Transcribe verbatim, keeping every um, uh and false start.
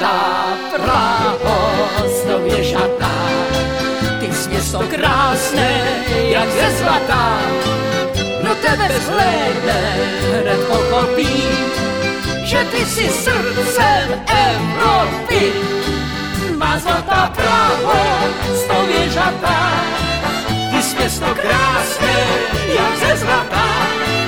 zlatá Praho, stověžatá. Ty jsi město krásné, jak ze zlata, kdo tebe zhlédne, hned pochopí, že ty jsi srdcem Evropy. Má zlatá Praho, stověžatá, ty jsi město krásné, jak ze zlata,